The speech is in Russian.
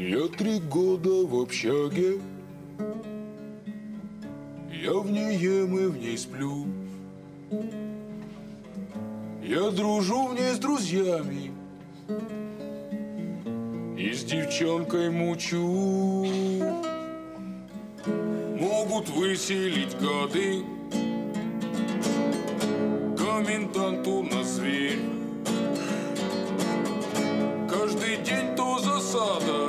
Я 3 года в общаге, я в ней ем и в ней сплю. Я дружу в ней с друзьями и с девчонкой мучу. Могут выселить гады, комендант у нас зверь. Каждый день то засада,